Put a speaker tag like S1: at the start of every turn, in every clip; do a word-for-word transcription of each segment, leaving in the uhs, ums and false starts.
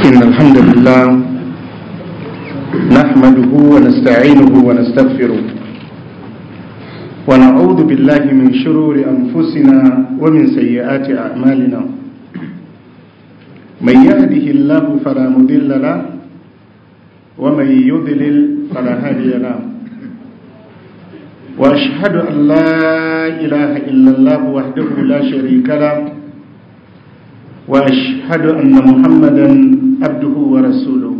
S1: إن الحمد لله نحمده ونستعينه ونستغفره ونعوذ بالله من شرور أنفسنا ومن سيئات أعمالنا من يهده الله فلا مضل له ومن يضلل فلا هادي له وأشهد أن لا إله إلا الله وحده لا شريك له وأشهد أن محمدا عبده ورسوله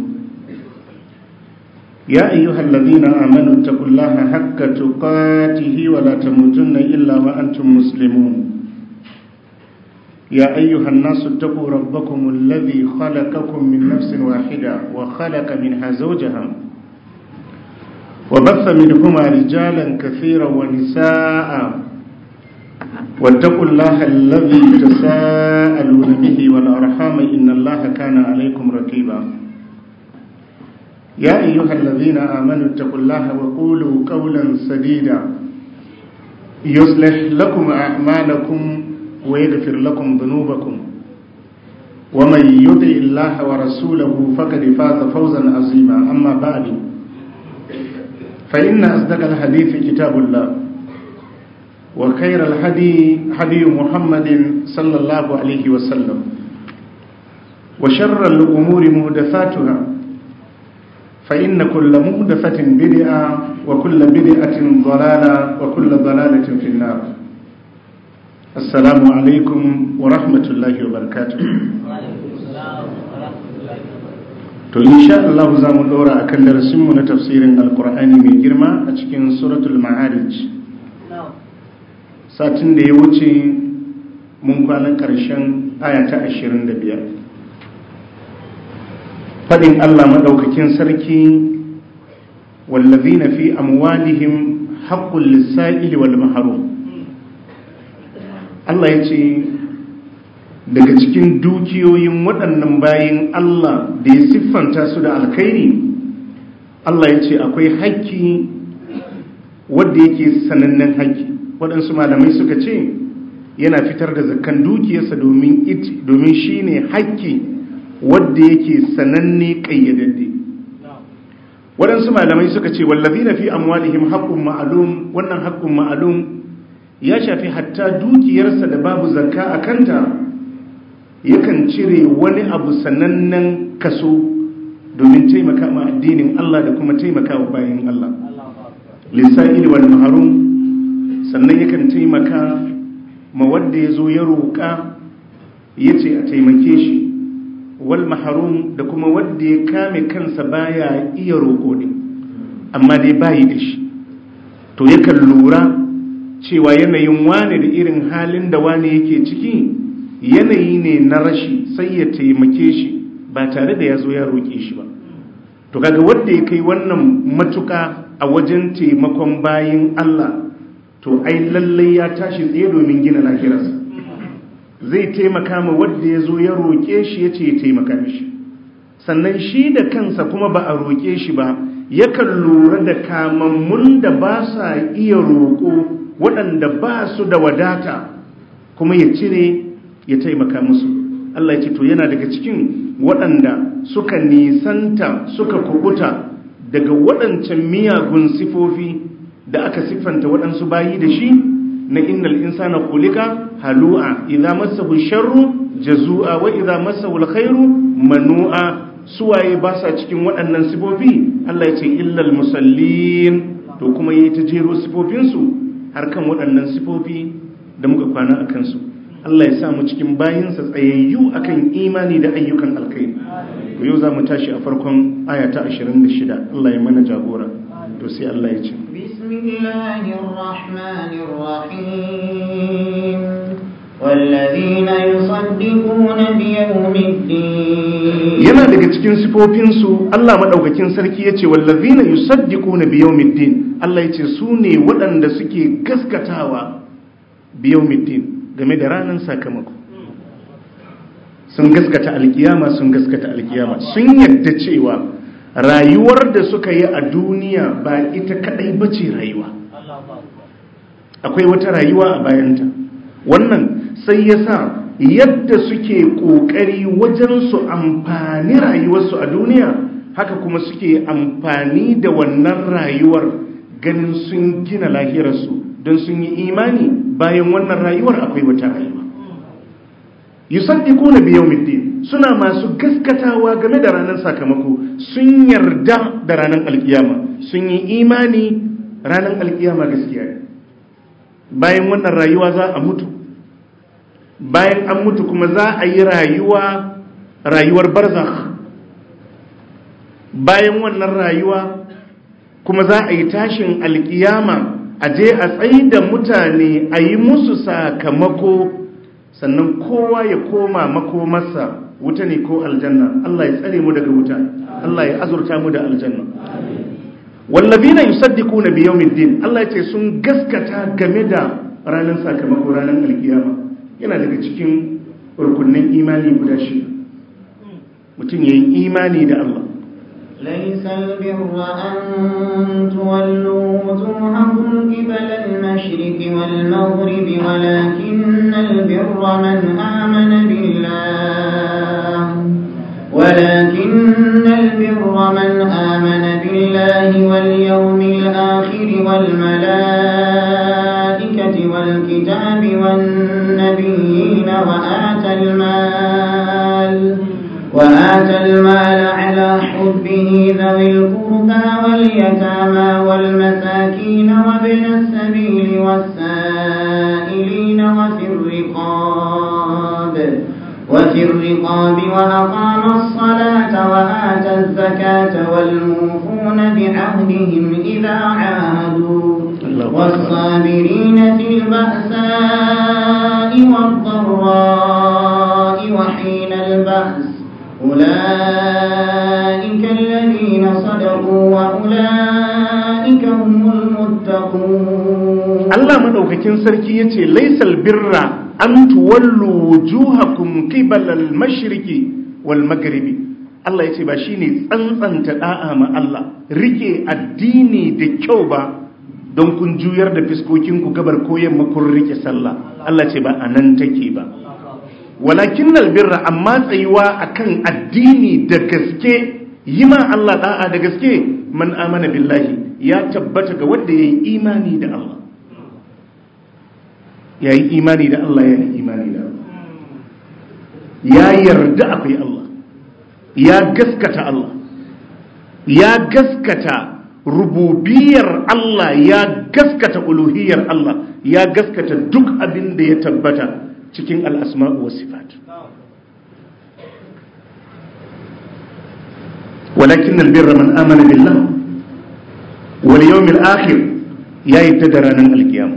S1: يا أيها الذين آمنوا اتقوا الله حق تقاته ولا تموتن إلا وأنتم مسلمون يا أيها الناس اتقوا ربكم الذي خلقكم من نفس واحدة وخلق منها زوجها وبث منهما رجالا كثيرا ونساء واتقوا الله الذي تساءلون به والأرحام إن الله كان عليكم رقيبا يا أيها الذين آمنوا اتقوا الله وقولوا قولا سديدا يصلح لكم أعمالكم ويغفر لكم ذنوبكم ومن يطع الله ورسوله فقد فاز فوزا عظيما أما بعد فإن أصدق الحديث كتاب الله وخير الهدي هدي محمد صلى الله عليه وسلم وشر الأمور محدثاتها فإن كل محدثة بدعة وكل بدعة ضلالة وكل ضلالة في النار. السلام عليكم ورحمة الله وبركاته. to insha Allah za mu dora akan darasin mu na tafsirin alqur'ani mai girma a cikin suratul ma'arij. satin da ya wuce mun kwana karshen aya ta ashirin da biyar. fadin Allah madaukakin sarki wallazina fi amwalihim haqqul lis-sa'ili wal mahrum. Allah yace daga cikin dukiyoyin waɗannan bayin Allah da ya siffanta su da alkhairi, Allah yace akwai haƙƙi wanda yake sanannen haƙƙi. waɗansu malamai suka ce yana fitar da zakkan dukiyarsa domin it domin shine haƙƙi wanda yake sananne ƙayyadadde. waɗansu malamai suka ce wallazina fi amwalihim haqqun ma'lum, wannan haqqun ma'lum ya shafi hatta dukiyarsa da babu zakka a kanta, yakan cire wani abu sanannen kaso domin taimaka ma addinin Allah da kuma taimaka wa bayin Allah. Lisa'il wal mahrum, sannan yakan taimaka ma wanda ya zo ya roƙa ya ce a taimake shi, wal maharum da kuma wanda ya kame kansa baya iya roƙo ne amma dai bayi da shi, to yakan lura cewa yanayin wane da irin halin da wane yake ciki yanayi ne na rashi, sai ya taimake shi ba tare da ya zo ya roƙe shi ba. to kaga wanda ya kai wannan matuƙa a wajen taimakon bayin Allah, to ai lallai ya tashi tsaye domin gina lahirarsa. Zai taimaka ma wanda ya zo ya roƙe shi ya ce ya taimaka mishi, sannan shi da kansa kuma ba a roƙe shi ba yakan lura da kamammun da ba sa iya roƙo, waɗanda ba su da wadata, kuma ya cire ya taimaka musu. Allah ya ce to yana daga cikin waɗanda suka nisanta suka kubuta daga waɗancan miyagun sifofi da aka siffanta waɗansu bayi da shi na innal insana khuliqa halu'a idza massahu sharru jazua wa idza massahu alkhairu manu'a. suwaye ba sa cikin waɗannan sifofi? Allah ya ce illal musallin, to kuma yayi ta jero sifofin su har kan waɗannan sifofi da muka kwana akan su. Allah ya sa mu cikin bayinsa tsayayyu akan imani da ayyukan alkhairi. to yau za mu tashi a farkon aya ta ashirin da shida. Allah ya mana jagora. to sai Allah ya ce
S2: bismillahir rahmanir rahim wallazina yusaddiquna biyawmiddin.
S1: yana daga cikin sifofin su Allah madaukakin sarki yace wallazina yusaddiquna biyawmiddin. Allah yace su ne waɗanda suke gaskatawa biyawmiddin, game da ranar sakamako. sun gaskata alkiyama sun gaskata alkiyama sun yadda cewa rayuwar da suka yi a duniya ba ita kadai bace rayuwa, akwai wata rayuwa a bayanta. wannan sai ya sa yadda suke kokari wajen su amfani rayuwarsu a duniya haka kuma suke amfani da wannan rayuwar ganin sun gina lahirarsu don sun yi imani bayan wannan rayuwar akwai wata rayuwa. yusaddiquna bi yawmiddin, suna masu gaskatawa game da ranar sakamako, sun yarda da ranar alkiyama, sun yi imani ranar alkiyama gaskiya ne. Bayan wannan rayuwa za a mutu, bayan an mutu kuma za a yi rayuwa rayuwar barzakh, bayan wannan rayuwa kuma za a yi tashin alkiyama, a je a tsaye da mutane a yi musu sakamako, sannan kowa ya koma makomarsa, wuta ne ko aljanna. Allah ya tsare mu daga wuta, Allah ya azurta mu da aljanna. wallazina yusaddiquna bi yawmiddin, Allah yace sun gaskata game da ranar sakamako, ranar alkiyama. Yana daga cikin rukunin imani guda shida, mutum yayi imani da Allah.
S2: ليس البر أن تولوا وجوهكم قبل المشرق والمغرب ولكن البر من آمن بالله ولكن البر من آمن بالله واليوم الآخر والملائكة والكتاب والنبيين وآتى المال وآتى المال على حبه ذوي القربى واليتامى والمساكين وابن السبيل والسائلين وفي الرقاب وفي الرقاب وأقام الصلاة وآتى الزكاة والموفون بعهدهم إذا عاهدوا والصابرين في البأساء والضراء وحين البأس أولئك الذين صدقوا وأولئك هم المتقون. الله مدوكاكين سركي يتي ليس البر أن تولوا وجوهكم قبل المشرق والمغرب. Allah ya ce ba shi ne tsantsanta da'a ma Allah, rike addini da kyau ba don kun juyar da fiskokinku gabar ko yamma kun rike sallah. Allah ce ba anan take ba. Walakin albirra, amma tsayuwa akan addini da gaske, yi ma Allah da'a da gaske, man amana billahi, ya tabbata ga wanda yayi imani da Allah. Yayi imani da Allah, yayi imani da Allah. Ya yarda akwai Allah. Ya gaskata Allah. Ya gaskata rububiyar Allah, ya gaskata uluhiyar Allah, ya gaskata duk abin da ya tabbata cikin al'asma'u wa sifat. Walakin albirra man amana billah wal yawmil akhir, ya yi ta da ranar alkiyama.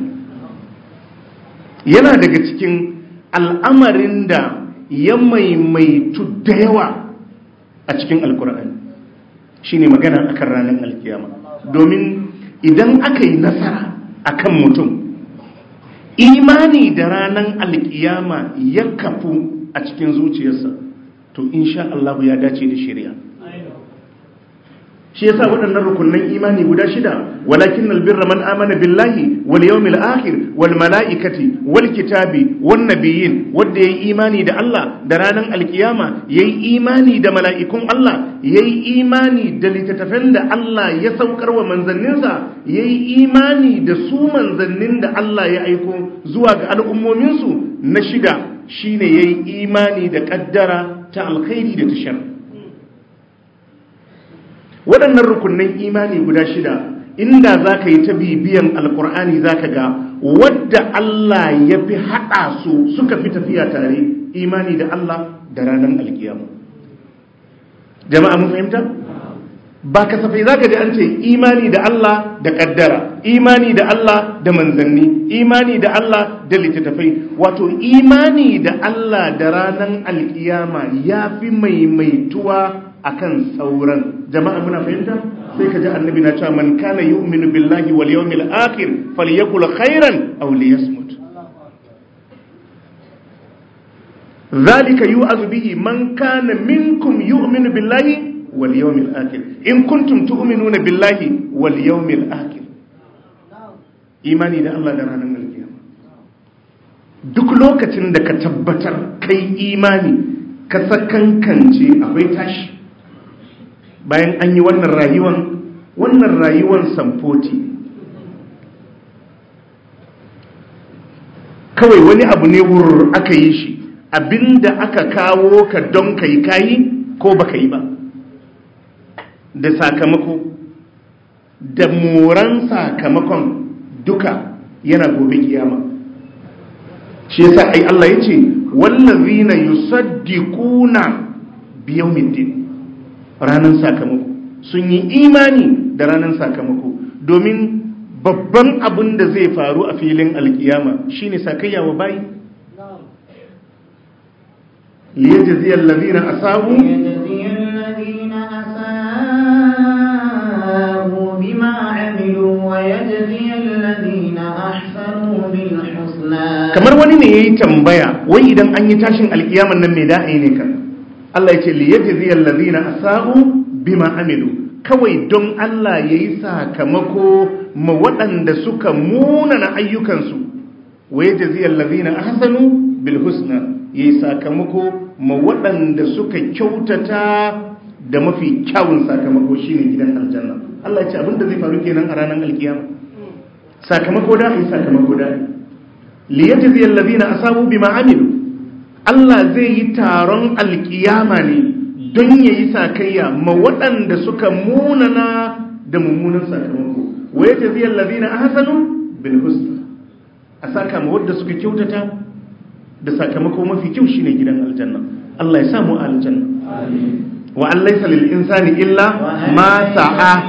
S2: Yana daga cikin al'amarin da ya maimaitu da yawa a cikin alkur'ani shi ne magana akan ranar alkiyama. Domin idan aka yi nasara akan mutum, imani da ranar alkiyama ya kafu a cikin zuciyarsa, to insha Allah ya dace da shari'a. Shi yasa waɗannan rukunin imani guda shida, walakin albirra man amana billahi wal yawmil akhir wal malaikati wal kitabi wan nabiyyin, wanda yayi imani da Allah da ranar alkiyama, yayi imani da mala'ikun Allah, yayi imani da littattafan da Allah ya saukar wa manzanninsa, yayi imani da su manzannin da Allah ya aiko zuwa ga al'ummominsu. Na shida shine yayi imani da kaddara ta alkhairi da ta shar. Waɗannan rukunin imani guda shida, inda za ka yi ta bibiyan alkur'ani za ka ga wadda Allah ya fi haɗa su suka fi tafiya tare, imani da Allah da ranar alkiyama. Jama'a mun fahimta? Ba kasafai za ka ji an ce imani da Allah da ƙaddara, imani da Allah da manzanni, imani da Allah da littattafai. Wato imani da Allah da ranar alkiyama ya fi maimaituwa akan sauran. Jama'a muna fahimta? Sai ka ji annabi na cewa man kana yu'minu billahi wal yawmil akhir falyakul khairan aw liyasmut. Zalika yu'azu bihi man kana minkum yu'minu billahi wal yawmil akhir in kuntum tu'minuna billahi wal yawmil akhir. Imani da Allah da ranar alkiyama.
S1: duk lokacin da ka tabbatar kai imani ka sakankance akwai tashi bayan an yi wannan rayuwan wannan rayuwan samfoti kawai wani abu ne wurr aka yi shi abinda aka kawo ka don kai kayi ko baka yi ba da sakamako da moran sakamakon duka yana gobe kiyama shi yasa ai Allah yace wallazina yusaddiquna biyawmiddin ranan sakamako sun yi imani da ranan sakamako domin babban abin da zai faru a filin alkiyama shine sakayya wa bayi liyajziyal ladina asabu
S3: بما عملوا ويجزي الذين أحسنوا بالحسنى
S1: kamar wani ne yayi tambaya wai idan an yi tashin alkiyaman nan me da'i ne kan Allah yace li yajzi alladhina asau bima amilu kawai don Allah yayi sakamako ma waɗanda suka munana ayyukansu wa yajzi alladhina ahsanu bil husna yayi sakamako ma waɗanda suka kyautata da mafi kyawun sakamako shine gidan aljanna Allah ya ce abinda zai faru kenan a ranar alkiyama sakamako da ai sakamako da li yajzi alladhina asabu bima amilu Allah zai yi taron alkiyama ne don yayi sakayya ma waɗanda suka munana da mummunan sakamako wa yajzi alladhina ahsanu bil husna a saka ma wanda suka kyautata da sakamako mafi kyau shine gidan aljanna Allah ya samu aljanna amin wa an laysa lil insani illa ma sa'a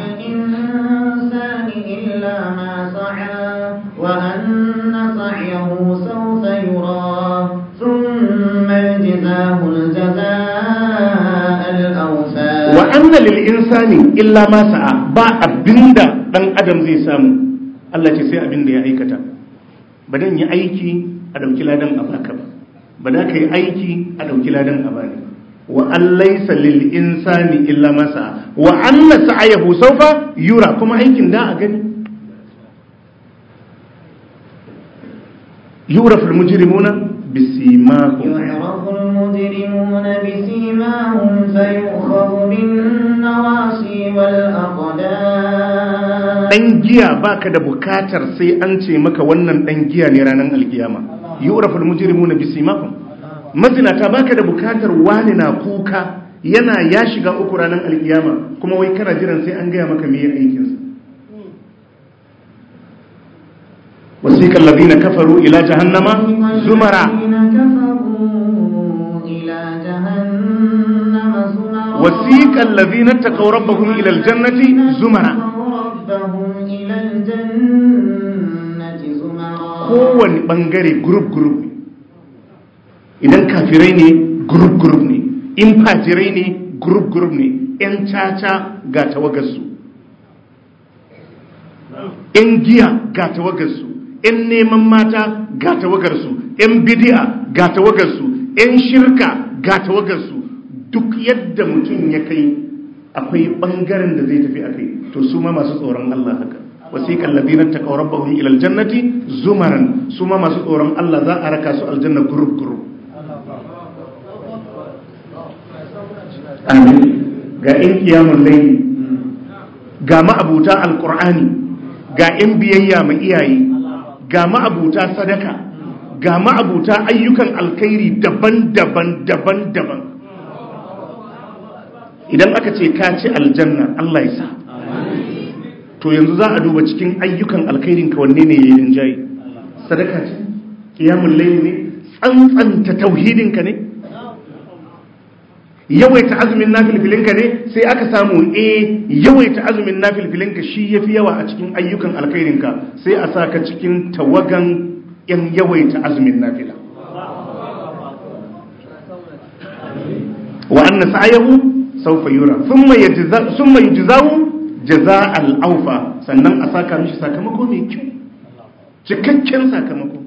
S3: ما سعى وأن سعيه سوف يرى ثم يجزاه الجزاء الأوفى
S1: وأن للإنسان إلا ما سعى با أبندا دان أدم زي سامو الله ce sai abinda ya aikata badan yi aiki a dauki ladan abaka ba bada kai aiki a dauki ladan abani wa an laysa lil insani illa ma sa'a wa anna sa'yahu sawfa yura kuma aikin da a gani يعرف المجرمون بسيماهم
S3: يعرف المجرمون بسيماهم فيؤخذ بالنواصي والأقدام
S1: dan giya baka da bukatar sai an ce maka wannan dan giya ne ranar alkiyama yu'rafu almujrimuna bisimahum mazinata baka da bukatar wani na kuka yana ya shiga uku ranar alkiyama kuma wai kana jiran sai an gaya maka me aikin sa وسيق الذين كفروا إلى جهنم زمرا وسيق الذين اتقوا ربهم إلى الجنة زمرا kowane bangare group group ne idan kafirai ne group group ne in fajirai ne group group ne yan caca ga tawagarsu yan giya ga tawagarsu ‘yan neman mata ga tawagarsu, ‘yan bidi'a ga tawagarsu, ‘yan shirka ga tawagarsu, duk yadda mutum ya kai akwai ɓangaren da zai tafi a kai, to su ma masu tsoron Allah haka. Wasiƙan labinan ta ƙaurar bahun ilal jannati zumaran, su ma masu tsoron Allah za a raka su aljanna gurub-gurub. Amin. Ga ‘yan kiyamun laili, ga ma'abuta Alƙur'ani, ga ‘yan biyayya ma iyaye, ga ma'abuta sadaka ga ma'abuta ayyukan alkhairi daban-daban daban-daban idan aka ce ka ci aljanna Allah ya sa to yanzu za a duba cikin ayyukan alkhairin ka wanne ne yayin jayi sadaka ce qiyamul layl ne tsantsanta tauhidin ka ne yawaita azumin nafilfilinka ne sai aka samu eh yawaita azumin nafilfilinka shi yafi yawa a cikin ayyukan alkhairinka sai a saka cikin tawagan yan yawaita azumin nafila wa anna sa'yahu sawfa yura thumma yajza thumma yujzahu jazaa'al awfa sannan a saka mishi sakamako mai kyau cikakken sakamako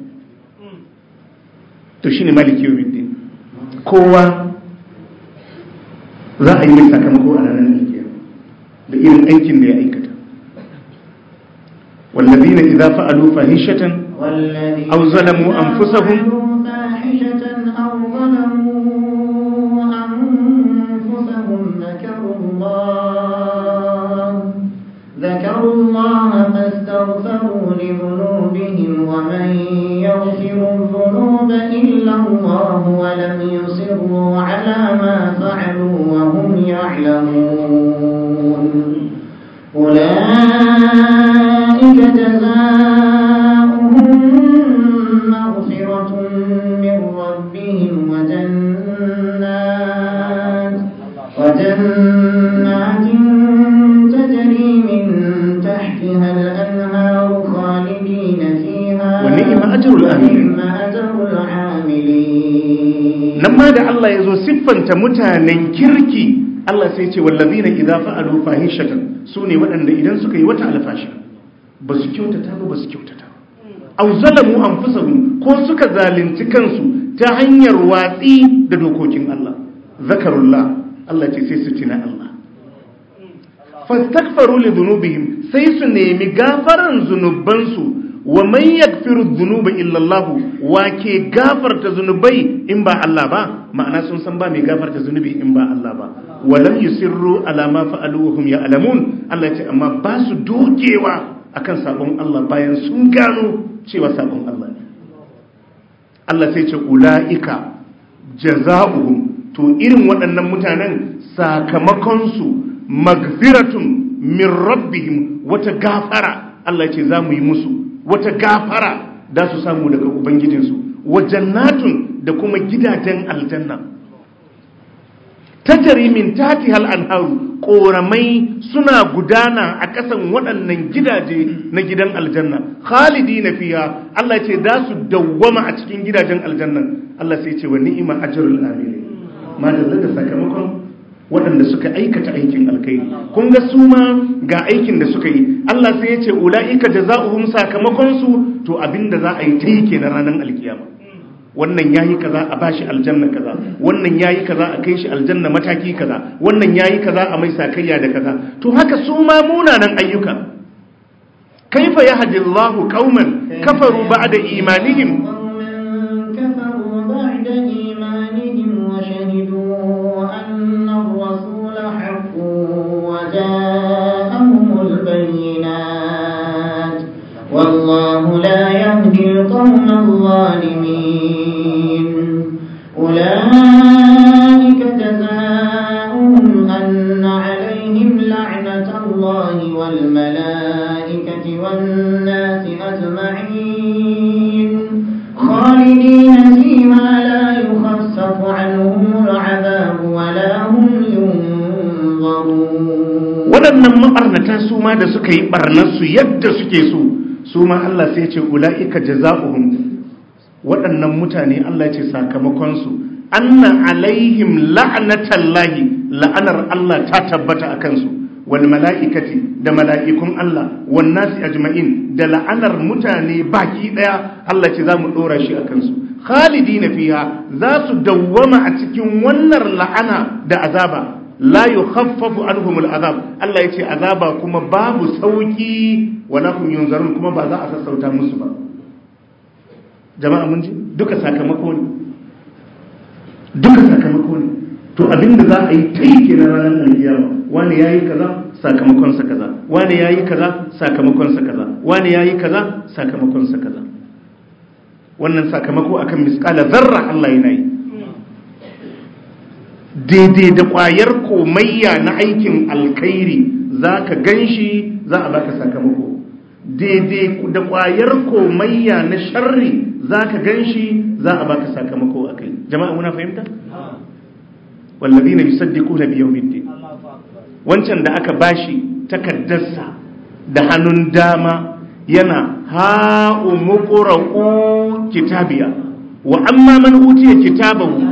S1: to shine maliki yawmiddin kowa za a yi mai sakamako a ranar alkiyar da irin aikin da ya aikata wallazina idza fa'alu fahishatan
S3: والذين
S2: أو ظلموا أنفسهم
S3: فاحشة أو ظلموا أنفسهم ذكروا الله ذكروا الله فاستغفروا لذنوبهم ومن يغفر الذنوب إلا الله ولم يصروا على ما فعلوا وهم يعلمون أولئك جزاؤهم مغفرة من ربهم وجنات وجنات تجري من تحتها الأنهار خالدين فيها
S2: ونعم أجر العاملين.
S3: ونعم أجر العاملين.
S2: لما دعا الله يزو صفا متانا كركي Allah sai ce wallazina idza fa'alu fahishatan sune waɗanda idan suka yi wata alfasha ba su kyautata ba ba su kyautata aw zalamu anfusahum ko suka zalunci kansu ta hanyar watsi da dokokin Allah zakarullah Allah ce sai su tina Allah fastaghfiru li dhunubihim sai su nemi gafaran zunubansu wa man yaghfiru dhunuba illa Allah wa ke gafarta zunubai in ba Allah ba ma'ana sun san ba mai gafarta zunubi in ba Allah ba walam yusirru ala ma fa'alu wa hum ya'lamun Allah ce amma ba su dogewa akan sabon Allah bayan sun gano cewa sabon Allah ne Allah sai ce ulaika jazaohum to irin waɗannan mutanen sakamakon su magfiratun min rabbihim wata gafara Allah ce za mu yi musu wata gafara da su samu daga ubangijinsu wa jannatun da kuma gidajen aljanna tajri min tatihal anharu koramai suna gudana a kasan waɗannan gidaje na gidan aljanna khalidina fiha Allah ce da su dawwama a cikin gidajen aljanna Allah sai ce wa ni'ma ajrul amilin ma da da sakamakon waɗanda suka aikata aikin alkhairi kun ga su ma ga aikin da suka yi Allah sai ya ce ulaika jazaohum sakamakon su to abinda za a yi ta yi kenan ranar alkiyama wannan yayi kaza a bashi aljanna kaza wannan yayi kaza a kai shi aljanna mataki kaza wannan yayi kaza a mai sakayya da kaza to haka su ma munanan ayyuka kaifa yahdillahu qauman kafaru ba'da imanihim
S3: كفروا بعد إيمانهم وشهدوا أن الرسول حق وجاءهم البينات والله لا يهدي القوم الظالمين أولئك جزاؤهم أن عليهم لعنة الله والملائكة والناس أجمعين خالدين فيما لا يخفف عنهم العذاب ولا هم ينظرون
S2: waɗannan mabarnata su ma da suka yi barnarsu yadda suke so su ma Allah sai ce ula'ika jaza'uhum waɗannan mutane Allah ya ce sakamakonsu anna alaihim la'natallahi la'anar Allah ta tabbata a kansu wal mala'ikati da mala'ikun Allah wan nasi ajma'in da la'anar mutane baki daya Allah ce zamu dora shi a kansu khalidina fiha za su dawwama a cikin wannan la'ana da azaba la yukhaffafu anhumul azab Allah yace azaba kuma babu sauki wala hum yunzarun kuma ba za a sassauta musu ba jama'a mun ji duka sakamako ne duka sakamako ne to abinda za a yi ta yi kenan ranar alkiyama wani yayi kaza sakamakon sa kaza wani yayi kaza sakamakon sa kaza wani yayi kaza sakamakon sa kaza wannan sakamako akan misqala zarra Allah yana yi daidai da ƙwayar komayya na aikin alkhairi za ka gan shi za a baka sakamako daidai da ƙwayar komayya na sharri za ka gan shi za a baka sakamako a kai jama'a muna fahimta? wallazi na yusaddiku na biyan bidde wancan da aka bashi takaddarsa da hannun dama yana ha'u muqra'u kitabiya wa amma man utiya kitabahu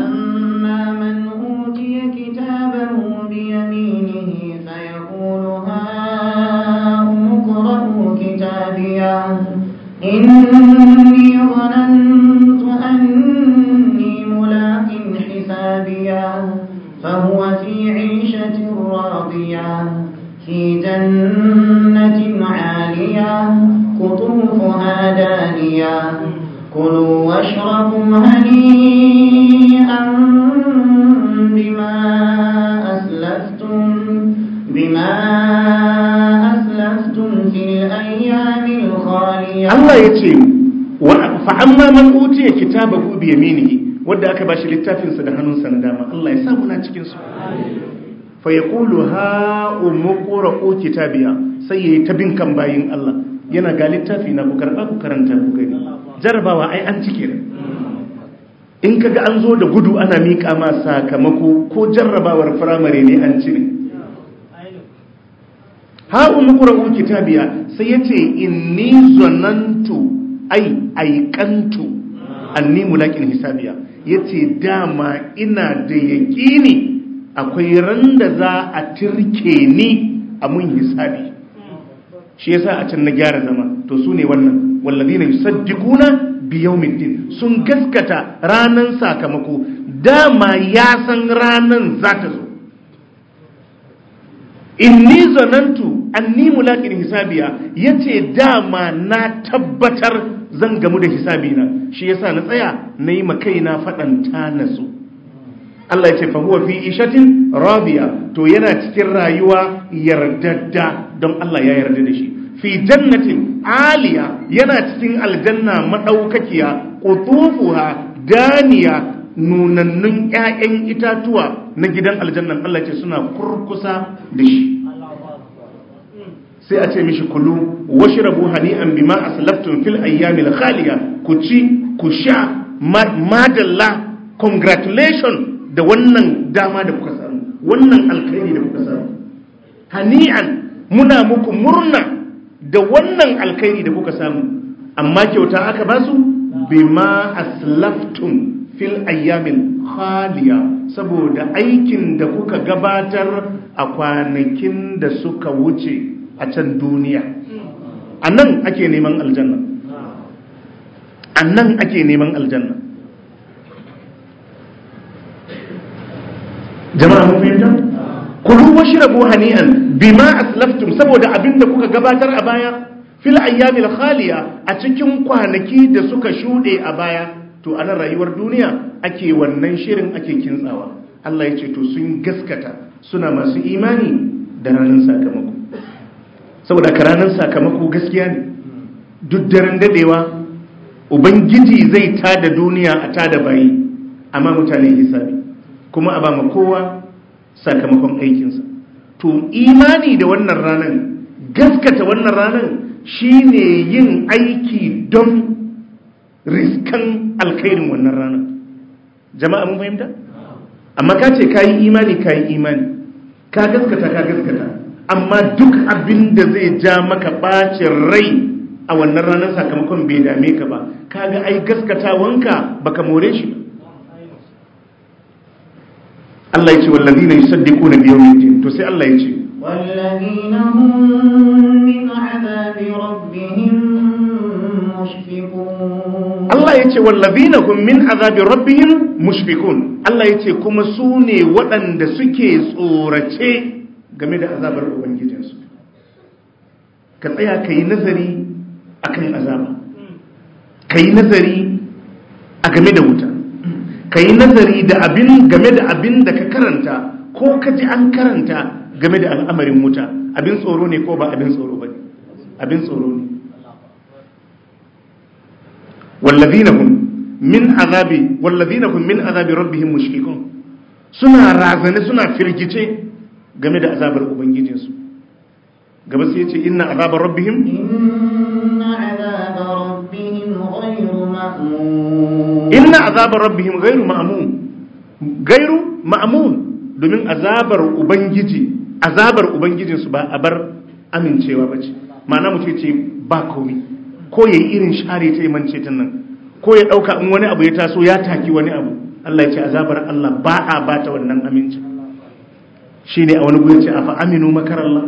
S3: إني ظننت أني ملاق حسابيا فهو في عيشة راضية في جنة عالية قطوفها دانية كلوا واشربوا هنيئا بما أسلفتم بما أسلفتم في الأيام الخالية.
S2: الله يتي فأما من أوتي كتابه بيمينه wadda aka bashi littafin sa da hannunsa na dama Allah ya samu na cikin su fa yaqulu ha umqra'u kitabiya sai yayi tabin kan bayin Allah yana ga littafi na ku karba ku karanta ku gani jarabawa ai an cike ne in kaga an zo da gudu ana mika ma sakamako ko jarrabawar firamare ne an cire ha umqra'u kitabiya sai yace inni zanantu ai aikantu anni mulakin hisabiya yace dama ina da yaƙini akwai ran da za a tirke ni a mun hisabi shi yasa a can na gyara zama to su ne wannan walladina yusaddiquna bi yawmiddin sun gaskata ranan sakamako dama ya san ranan za ta zo inni zanantu anni mulakin hisabiya yace dama na tabbatar zan gamu da hisabina shi yasa na tsaya nayi makaina fadan ta nasu Allah yace fa huwa fi ishatin radiya to yana cikin rayuwa yardadda don Allah ya yarda da shi fi jannatin aliya yana cikin aljanna madaukakiya qutufuha daniya nunannun ƴaƴan itatuwa na gidan aljannan Allah yace suna kurkusa da shi sai a ce mishi kulu washrabu hani'an bima aslaftum fil ayyamil khaliya ku ci ku sha madalla congratulation da wannan dama da kuka samu wannan alkhairi da kuka samu hani'an muna muku murna da wannan alkhairi da kuka samu amma kyauta aka basu bima aslaftum fil ayyamil khaliya saboda aikin da kuka gabatar a kwanakin da suka wuce a can duniya a nan ake neman aljanna a nan ake neman aljanna jama'a mun fahimta kulu washrabu hani'an bima aslaftum saboda abinda kuka gabatar a baya fil ayyamil khaliya a cikin kwanaki da suka shude a baya to a nan rayuwar duniya ake wannan shirin ake kintsawa Allah ya ce to sun gaskata suna masu imani da ranar sakamako saboda ka ranar sakamako gaskiya ne duk daren dadewa ubangiji zai tada duniya a tada bayi amma mutane hisabi kuma a ba ma kowa sakamakon aikinsa to imani da wannan ranar gaskata wannan ranar shine yin aiki don riskan alkhairin wannan ranar jama'a mun fahimta amma ka ce kayi imani kayi imani ka gaskata ka gaskata amma duk abin da zai ja maka bacin rai a wannan ranar sakamakon bai dame ka ba kaga ai gaskatawanka baka more shi ba Allah ya ce wallazina yusaddiquna bi yawmiddin to sai Allah ya ce
S3: wallazina hum min azabi rabbihim mushfiqun
S2: Allah ya ce wallazina hum min azabi rabbihim mushfiqun Allah ya ce kuma su ne waɗanda suke tsorace game da azabar ubangijinsu ka tsaya ka yi nazari akan azaba ka yi nazari a game da wuta ka yi nazari da abin game da abin da ka karanta ko ka ji an karanta game da al'amarin wuta abin tsoro ne ko ba abin tsoro ba ne abin tsoro ne wallazina hum min azabi wallazina hum min azabi rabbihim mushfiqun suna razane suna firgice game da azabar ubangijinsu gaba sai yace inna azabar rabbihim
S3: inna azabar rabbihim ghayru ma'mun
S2: inna azabar rabbihim ghayru ma'mun ghayru ma'mun domin azabar ubangiji azabar ubangijinsu ba a bar amincewa bace ma'ana mutum ce ba komai ko yayi irin share ta imance tun nan ko ya dauka in wani abu ya taso ya taki wani abu Allah ya ce azabar Allah ba a bata wannan aminci shine a wani guri ce afa aminu makarallah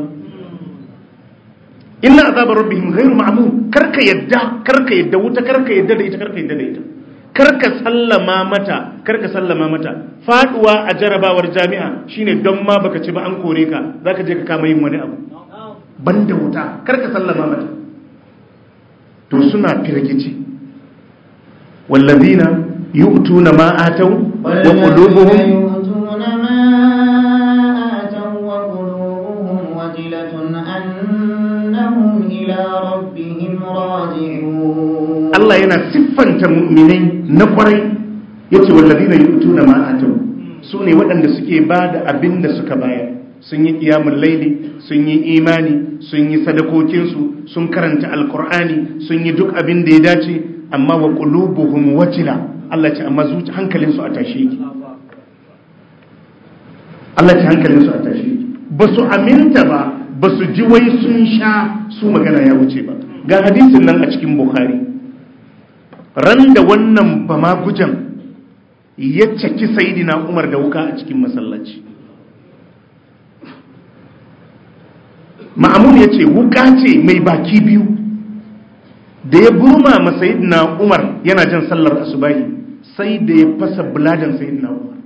S2: inna azabar rabbihim ghayru ma'mun karka yadda karka yadda wuta karka yadda da ita karka yadda da ita karka sallama mata karka sallama mata faduwa a jarabawar jami'a shine don ma baka ci ba an kore ka zaka je ka kama yin wani abu banda wuta karka sallama mata
S1: to suna firgici wallazina yu'tuna ma ataw wa qulubuhum Allah yana siffanta mu'minai na kwarai yace wallazina yu'tuna ma ataw sune waɗanda suke bada abin da suka bayar, sun yi qiyamul laili, sun yi imani, sun yi sadakokin su, sun karanta alqur'ani, sun yi duk abin da ya dace, amma wa qulubuhum wajila Allah ce amma zuci hankalin su a tashe yake Allah ce hankalin su a tashe yake ba su aminta ba, ba su ji wai sun sha su magana ya wuce ba. Ga hadisin nan a cikin Bukhari, ran da wannan ba ma gujan ya caki sayidina Umar da wuka a cikin masallaci. Ma'amun ya ce wuka ce mai baki biyu da ya burma ma sayidina Umar yana jan sallar asubahi, sai da ya fasa buladan sayidina Umar.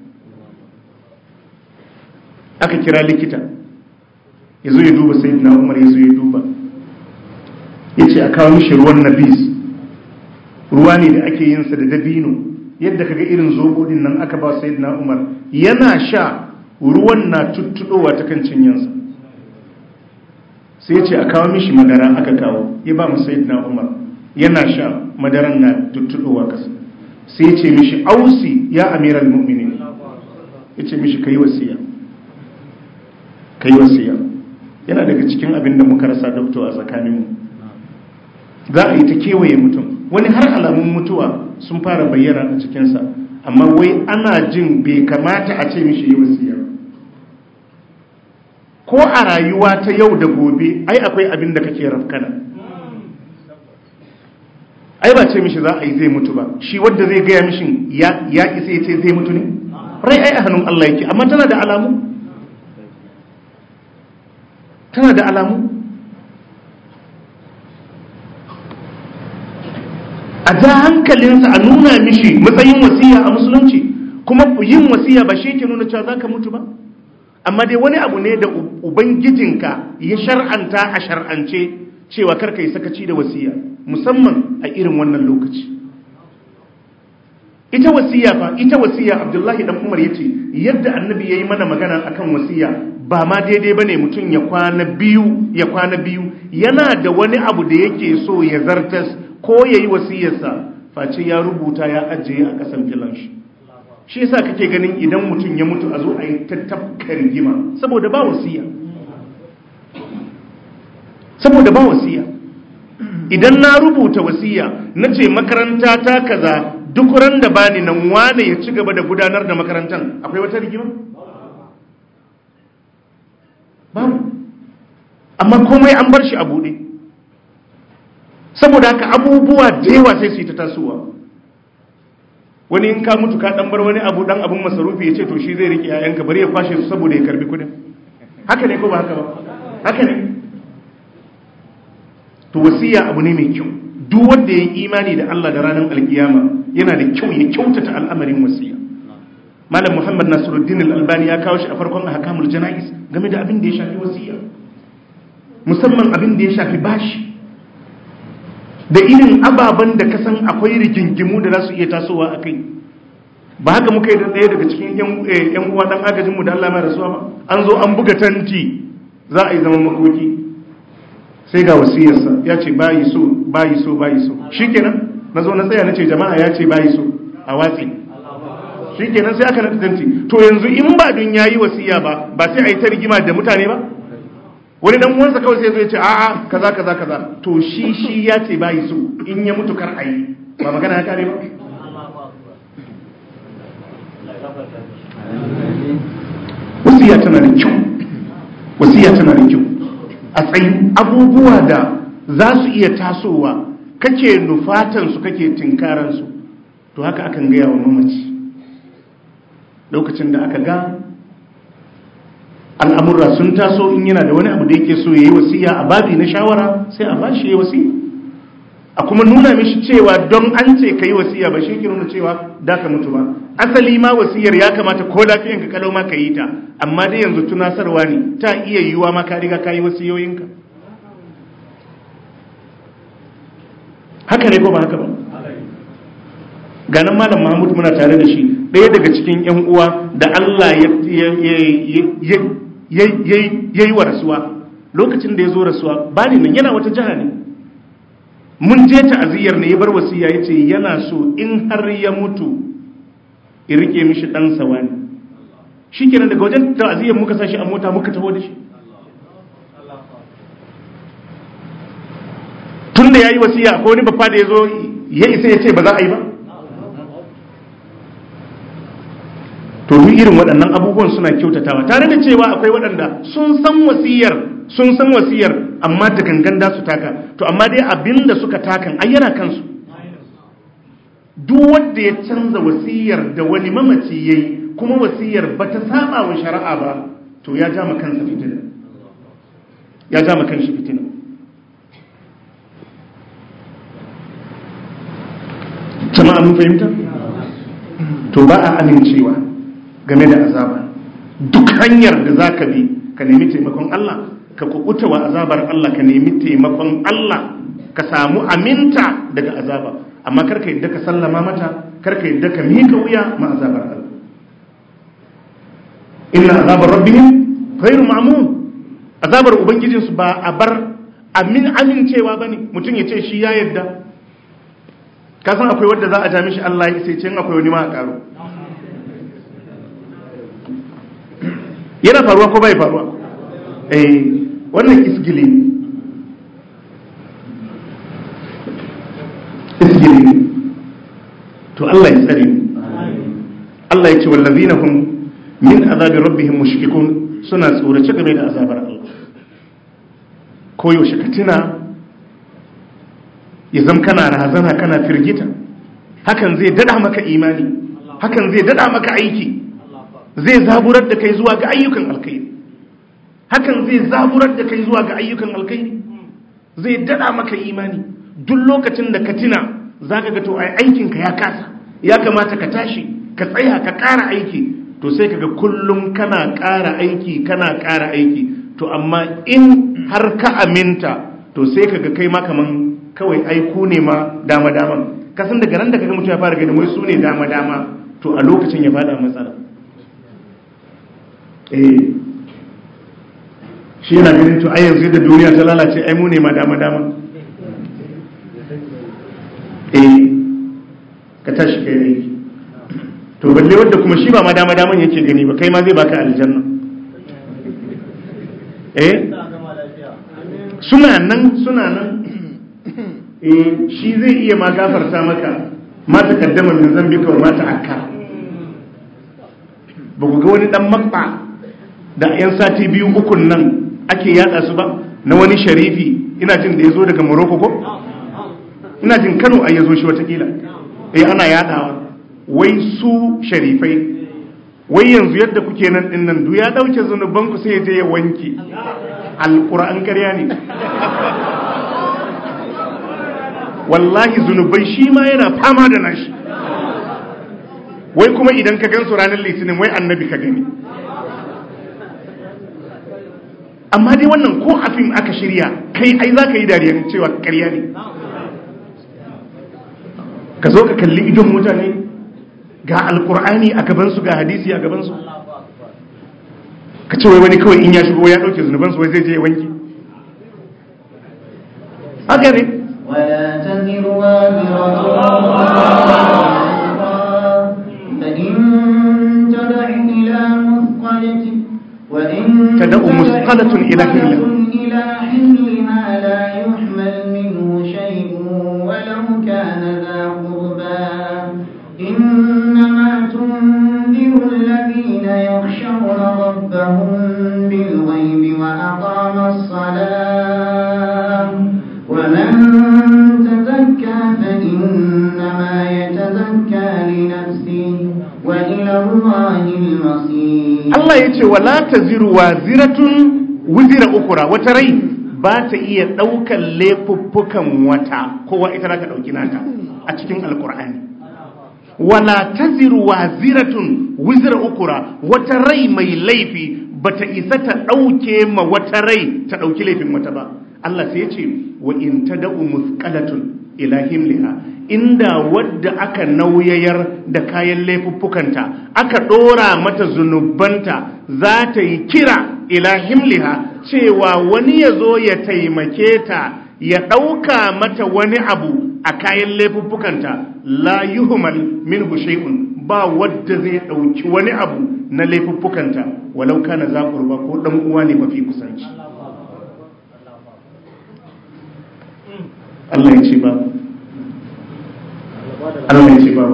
S1: Aka kira likita ya zo ya duba sayidina Umar, ya zo ya duba ya ce a kawo mishi ruwan nabis, ruwa ne da ake yinsa da dabino, yadda kaga irin zobodin nan aka ba sayyidina Umar, yana sha ruwan na tuttudowa ta kan cinyansa. Sai ya ce a kawo mishi madara, aka kawo ya ba mu sayyidina Umar, yana sha madaran na tuttudowa kasa. Sai ya ce mishi ausi ya amiral mu'minin, ya ce mishi kai wasiya kai wasiya. Yana daga cikin abin da muka rasa dokto a tsakaninmu, za a yi ta kewaye mutum, wani har alamun mutuwa sun fara bayyana a cikinsa, amma wai ana jin bai kamata a ce mishi yi wasiya. Ko a rayuwa ta yau da gobe ai akwai abin da kake rafkana, ai ba ce mishi za a yi zai mutu ba, shi wadda zai gaya mishin ya isa ya ce zai mutu ne? Rai ai a hannun Allah yake, amma tana da alamu tana da alamu a ja hankalinsa, a nuna mishi matsayin wasiya a musulunci. Kuma yin wasiya ba shi ke nuna cewa za ka mutu ba, amma dai wani abu ne da ubangijinka ya shar'anta a shar'ance cewa karka yi sakaci da wasiya, musamman a irin wannan lokaci. Ita wasiya fa, ita wasiya Abdullahi dan Umar yace yadda annabi yayi mana magana akan wasiya ba ma daidai bane mutum ya kwana biyu ya kwana biyu yana da wani abu da yake so ya zartas ko yayi wasiyarsa face ya rubuta ya ajiye a kasan filan shi. Shi yasa kake ganin idan mutum ya mutu a zo a yi tattafkar rigima saboda ba wasiya. Saboda ba wasiya. Idan na rubuta wasiya nace makaranta ta kaza duk ran da bani nan wane ya ci gaba da gudanar da makarantar, akwai wata rigima? Babu. Amma komai an bar shi a buɗe. Saboda haka abubuwa da yawa sai su yi ta tasowa. Wani in ka mutu ka dan bar wani abu dan abun masarufi ya ce to shi zai rike yayanka bari ya kwashe su saboda ya karbi kudin. Haka ne ko ba haka ba? Haka ne. To wasiya abu ne mai kyau. Duk wanda ya yi imani da Allah da ranar alkiyama yana da kyau ya kyautata al'amarin wasiya. Malam Muhammad Nasiruddin Al-Albani ya kawo shi a farkon ahkamul janaiz game da abin da ya shafi wasiya, musamman abin da ya shafi bashi da irin ababen da ka san akwai rigingimu da za su iya tasowa a kai. Ba haka muka yi da ɗaya daga cikin yan uwa ɗan agajinmu da Allah mai rasuwa ba, an zo an buga tanti za a yi zaman makoki, sai ga wasiyarsa ya ce bayi so bayi so bayi so. Shikenan na zo na tsaya na ce jama'a ya ce bayi so a watsi. Shikenan sai aka naɗa tanti. To yanzu in ba dun yayi wasiya ba ba sai a yi ta rigima da mutane ba. Wani dan uwansa kawai sai zai ce a'a kaza kaza kaza, to shi shi ya ce bayi so in ya mutu kar a yi, ba magana ya kare ba. Wasiya tana da kyau, wasiya tana da kyau. A tsayi abubuwa da za su iya tasowa kake nufatansu kake tinkaransu, to haka akan gaya wa mamaci lokacin da aka ga al'amurra sun taso. In yana da wani abu da yake so ya yi wasiya a babi na shawara sai a bashi ya yi wasiya, a kuma nuna mishi cewa don an ce ka yi wasiya ba shi ke nuna cewa da ka mutu ba. Asali ma wasiyar ya kamata ko lafiyan ka kalau ma ka yi ta, amma dai yanzu tunasarwa ne, ta iya yiwuwa ma ka riga ka yi wasiyoyinka. haka ne ko ba haka ba? Ganin malam Mahmud muna tare da shi, ɗaya daga cikin yan uwa da Allah ya yi wa rasuwa, lokacin da ya zo rasuwa bani nan yana wata jiha ne, mun je ta'aziyar ne ya bar wasiya ya ce yana so in har ya mutu in rike mishi ɗan sawa ne. Shi kenan daga wajen ta'aziyar muka sashi a mota muka taho da shi. Tun da ya yi wasiya ko wani babba da ya zo ya isa ya ce ba za a yi ba. To duk irin waɗannan abubuwan suna kyautatawa, tare da cewa akwai waɗanda sun san wasiyar sun san wasiyar amma da gangan da su taka, to amma dai abinda suka takan ai yana kansu. Duk wanda ya canza wasiyar da wani mamaci yayi kuma wasiyar bata saba wa shari'a ba, to ya ja kansa fitina, ya ja kanshi fitina. Jama'a mun fahimta? To ba a amincewa game da azaba. Duk hanyar da za ka bi ka nemi taimakon Allah, ka kuɓuta wa azabar Allah, ka nemi taimakon Allah, ka samu aminta daga azaba, amma karka yadda ka sallama mata, karka yadda ka miƙa wuya ma azabar Allah. Inna azabar rabbihim ghairu ma'mun, azabar ubangijinsu ba a bar amin amincewa bane. Mutum ya ce shi ya yadda, ka san akwai wanda za a ja mishi Allah ya sai ce akwai wani ma a karo. Yana faruwa ko bai faruwa? Eh, wannan isgili isgili to Allah ya tsare mu. Allah ya ce wallazina hum min azabi rabbihim mushfiqun, suna tsorace game da azabar Allah. Ko yaushe ka tuna ya zama kana razana, kana firgita, hakan zai dada maka imani, hakan zai dada maka aiki, zai zaburar da kai zuwa ga ayyukan alkhairi, hakan zai zaburar da kai zuwa ga ayyukan alkhairi, zai dada maka imani. Duk lokacin da ka tuna zaka ga to ai aikinka ya kasa, ya kamata ka tashi ka tsaya ka ƙara aiki, to sai kaga kullum kana ƙara aiki kana ƙara aiki. To amma in har ka aminta, to sai kaga kai ma kaman kawai aiku ne ma dama dama. Kasan daga ran da kaga mutum ya fara ganin wai su ne dama dama, to a lokacin ya fada matsala. eh shi yana ganin to ai yanzu da duniya ta lalace ai mu ne ma dama dama. eh ka tashi kai aiki, to balle wanda kuma shi ba ma dama daman yake gani ba, kai ma zai baka aljanna. eh suna nan suna nan eh shi zai iya ma gafarta maka ma ta kaddama min zambika wa ma ta akka. ba ku ga wani dan makba da yan sati biyu ukun nan ake yada su ba, na wani sharifi, ina jin da yazo daga Morocco ko ina jin Kano ai yazo shi watakila. eh ana yadawa wai su sharifai wai yanzu yadda kuke nan din nan du ya dauke zanuban ku sai ya je ya wanke alquran. ƙarya ne wallahi, zunubai shi ma yana fama da nashi. wai kuma idan ka gansu ranar litinin wai annabi ka gani. amma dai wannan ko a fim aka shirya, kai ai za ka yi dariyar cewa ƙarya ne. ka zo ka kalli idon mutane ga alkur'ani a gabansu ga hadisi a gabansu, ka ce wai wani kawai in ya shigo ya ɗauke zunubansu wai zai je ya wanki. haka ne.
S3: ولا تزر وازرة فإن تدع إلى مثقلة وإن
S1: تدع مثقلة إلى
S3: حملها لا يحمل منه شيء ولو كان ذا قربى إنما تنذر الذين يخشون ربهم بالغيب وأقام الصلاة ومن تزكى فإنما يتزكى لنفسه وإلى الله المصير. الله
S1: يقول ولا تزر وازرة وزر أخرى وتري بات إيه دوكا لفبكا وتا كوا إتراك دوكيناتا أتكين القرآن. ولا تزر وازرة وزر أخرى وتري مي ليفي bata isa ta dauke ma wata rai ta dauki laifin wata ba. Allah sai ya ce wa in tad'u musqalatun ila himliha, inda wadda aka nauyayar da kayan laifuffukanta aka ɗora mata zunubanta za ta yi kira ila himliha cewa wani ya zo ya taimake ta ya ɗauka mata wani abu a kayan laifuffukanta, la yuhmal minhu shay'un, ba wadda zai ɗauki wani abu na laifuffukanta walau kana za qurba ko ɗan uwa ne mafi kusanci. Allah ya ce ba Allah ya ce ba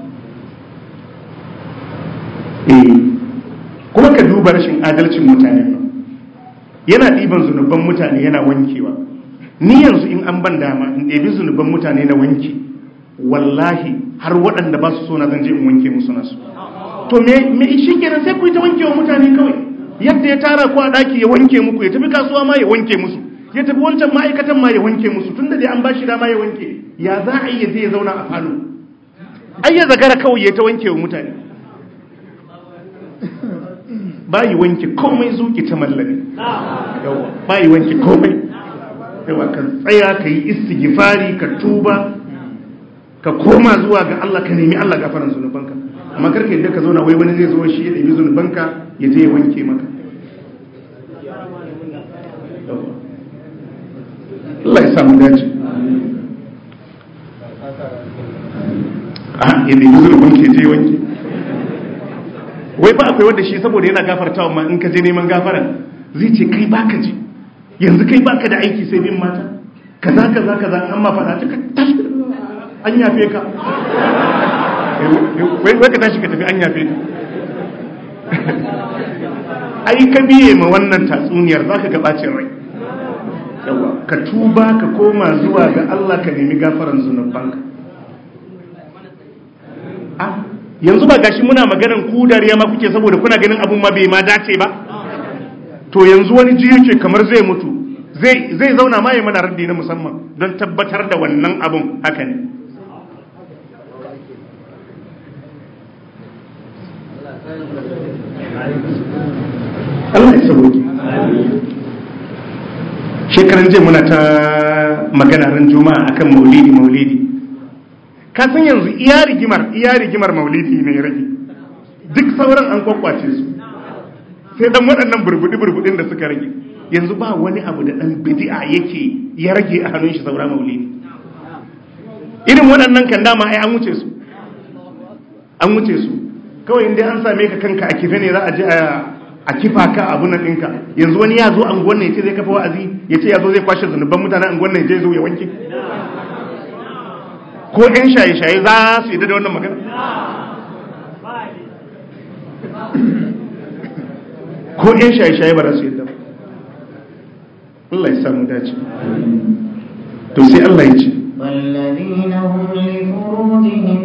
S1: eh kuma ka duba rashin adalcin mutane ba, yana ɗiban zunuban mutane yana wankewa. Ni yanzu in an ban dama in ɗebi zunuban mutane na wanke, wallahi har waɗanda ba su so na zan je in wanke musu nasu. To me me shi kenan sai ku yi ta wanke wa mutane kawai, yadda ya tara ku a ɗaki ya wanke muku, ya tafi kasuwa ma ya wanke musu, ya tafi wancan ma'aikatan ma ya wanke musu, tunda dai an ba shi dama ya wanke, ya za a yi ya je ya zauna a falo? Ai ya zagara kawai ya ta wanke wa mutane. Bayi wanke komai zuki ta mallane, yawa bayi wanke komai, yawa ka tsaya ka yi istighfari, ka tuba, ka koma zuwa ga Allah, ka nemi Allah gafaran zunubanka. Amma karka yadda ka zauna wai wani zai zo shi ya ɗabi zunubanka ya je ya wanke maka. Allah ya samu dace. Ah, ya ɗabi zunubanka ya je ya wanke. Wai ba akwai wanda shi saboda yana gafartawa ma in ka je neman gafaran zai ce kai baka ji, yanzu kai baka da aiki sai bin mata kaza kaza kaza, amma faɗa ta tashi an yafe ka, wai wai ka tashi ka tafi an yafe ka. Ai ka biye ma wannan tatsuniyar zaka ga bacin rai. Yawa ka tuba ka koma zuwa ga Allah, ka nemi gafaran zunubanka. Ah, yanzu ba gashi muna maganan ku dariya ma kuke saboda kuna ganin abun ma bai ma dace ba. To yanzu wani ji yake kamar zai mutu, zai zai zauna ma ya mana raddi na musamman don tabbatar da wannan abun haka ne. Allah ya sauke. Shekaran jiya muna ta magana ran juma'a akan maulidi maulidi. Ka san yanzu iya rigimar iya rigimar maulidi ne rage, duk sauran an kwakwace su, sai dan waɗannan burbudi burbudin da suka rage. Yanzu ba wani abu da dan bid'a yake ya rage a hannun shi saura maulidi. Irin waɗannan kan dama ai an wuce su an wuce su kawai inda an same ka kanka a kife ne za a je a kifa ka abu nan ɗinka. Yanzu wani ya zo anguwan ne ya ce zai kafa wa'azi, ya ce ya zo zai kwashe zunuban mutanen anguwan ne ya je zo ya wanke. Ko ‘yan shaye-shaye za su yi da wannan magana? Ko ‘yan shaye-shaye ba za su yi da. Allah ya samu dace. To sai Allah ya ce,
S3: والذين هم لفروجهم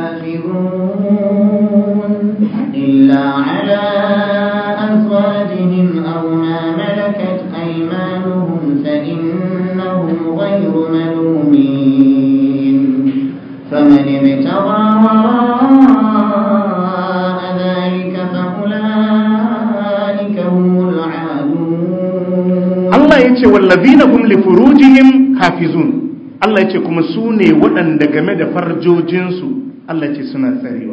S3: حافظون إلا على أزواجهم أو ما ملكت أيمانهم فإنهم غير ملومين فمن ابتغى وراء ذلك فأولئك هم العادون.
S1: الله يقول والذين هم لفروجهم حافظون. Allah ce kuma su ne waɗanda game da farjojinsu Allah ce suna tsarewa,